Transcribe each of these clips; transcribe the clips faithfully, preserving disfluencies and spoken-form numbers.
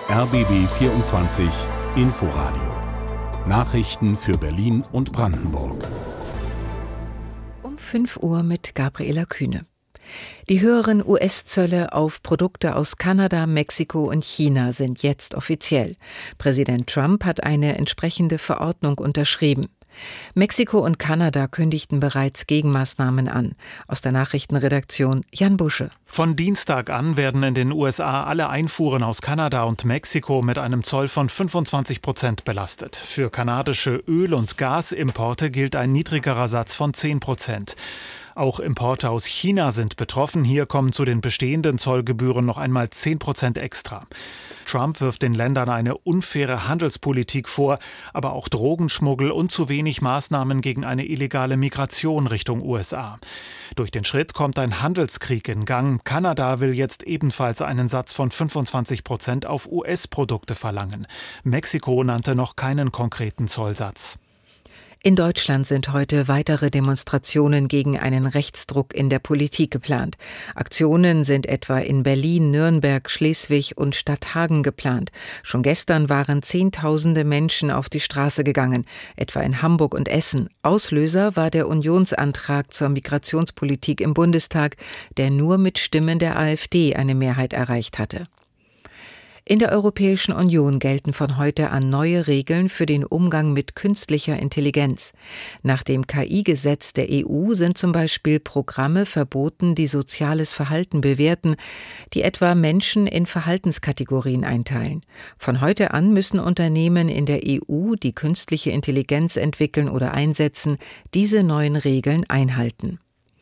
R B B vierundzwanzig Inforadio. Nachrichten für Berlin und Brandenburg. Um fünf Uhr mit Gabriela Kühne. Die höheren U S-Zölle auf Produkte aus Kanada, Mexiko und China sind jetzt offiziell. Präsident Trump hat eine entsprechende Verordnung unterschrieben. Mexiko und Kanada kündigten bereits Gegenmaßnahmen an. Aus der Nachrichtenredaktion Jan Busche. Von Dienstag an werden in den U S A alle Einfuhren aus Kanada und Mexiko mit einem Zoll von fünfundzwanzig Prozent belastet. Für kanadische Öl- und Gasimporte gilt ein niedrigerer Satz von zehn Prozent. Auch Importe aus China sind betroffen. Hier kommen zu den bestehenden Zollgebühren noch einmal zehn Prozent extra. Trump wirft den Ländern eine unfaire Handelspolitik vor, aber auch Drogenschmuggel und zu wenig Maßnahmen gegen eine illegale Migration Richtung U S A. Durch den Schritt kommt ein Handelskrieg in Gang. Kanada will jetzt ebenfalls einen Satz von fünfundzwanzig Prozent auf U S-Produkte verlangen. Mexiko nannte noch keinen konkreten Zollsatz. In Deutschland sind heute weitere Demonstrationen gegen einen Rechtsdruck in der Politik geplant. Aktionen sind etwa in Berlin, Nürnberg, Schleswig und Stadthagen geplant. Schon gestern waren Zehntausende Menschen auf die Straße gegangen, etwa in Hamburg und Essen. Auslöser war der Unionsantrag zur Migrationspolitik im Bundestag, der nur mit Stimmen der AfD eine Mehrheit erreicht hatte. In der Europäischen Union gelten von heute an neue Regeln für den Umgang mit künstlicher Intelligenz. Nach dem K I-Gesetz der E U sind zum Beispiel Programme verboten, die soziales Verhalten bewerten, die etwa Menschen in Verhaltenskategorien einteilen. Von heute an müssen Unternehmen in der E U, die künstliche Intelligenz entwickeln oder einsetzen, diese neuen Regeln einhalten.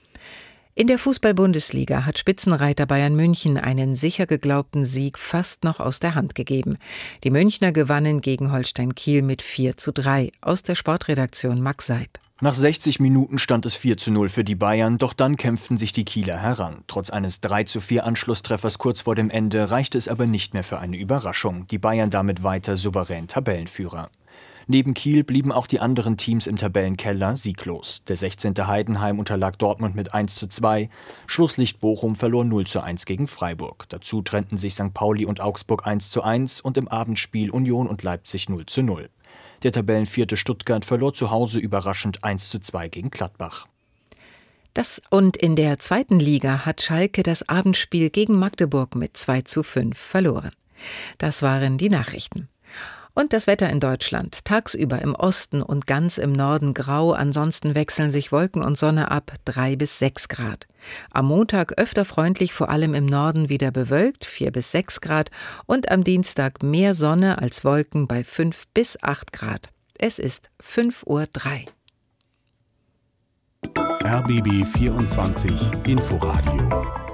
In der Fußball-Bundesliga hat Spitzenreiter Bayern München einen sicher geglaubten Sieg fast noch aus der Hand gegeben. Die Münchner gewannen gegen Holstein Kiel mit vier zu drei. Aus der Sportredaktion Max Seib. Nach sechzig Minuten stand es vier zu null für die Bayern, doch dann kämpften sich die Kieler heran. Trotz eines drei zu vier Anschlusstreffers kurz vor dem Ende reichte es aber nicht mehr für eine Überraschung. Die Bayern damit weiter souverän Tabellenführer. Neben Kiel blieben auch die anderen Teams im Tabellenkeller sieglos. Der sechzehnte Heidenheim unterlag Dortmund mit eins zu zwei. Schlusslicht Bochum verlor null zu eins gegen Freiburg. Dazu trennten sich Sankt Pauli und Augsburg eins zu eins und im Abendspiel Union und Leipzig null zu null. Der Tabellenvierte Stuttgart verlor zu Hause überraschend eins zu zwei gegen Gladbach. Das und in der zweiten Liga hat Schalke das Abendspiel gegen Magdeburg mit zwei zu fünf verloren. Das waren die Nachrichten. Und das Wetter in Deutschland. Tagsüber im Osten und ganz im Norden grau, ansonsten wechseln sich Wolken und Sonne ab, drei bis sechs Grad. Am Montag öfter freundlich, vor allem im Norden wieder bewölkt, vier bis sechs Grad. Und am Dienstag mehr Sonne als Wolken bei fünf bis acht Grad. Es ist fünf Uhr drei. R B B vierundzwanzig Inforadio